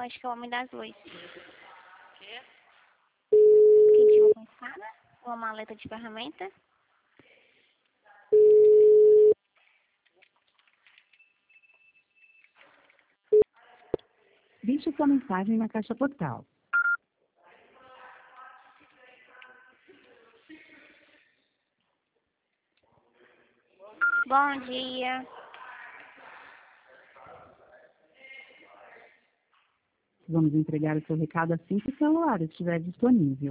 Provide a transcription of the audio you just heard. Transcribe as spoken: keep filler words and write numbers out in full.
acho que é o homem das luzes. Quê? Quem chegou com escada? Uma maleta de ferramenta? Deixe sua mensagem na caixa postal. Bom dia. Vamos entregar o seu recado assim que o celular estiver disponível.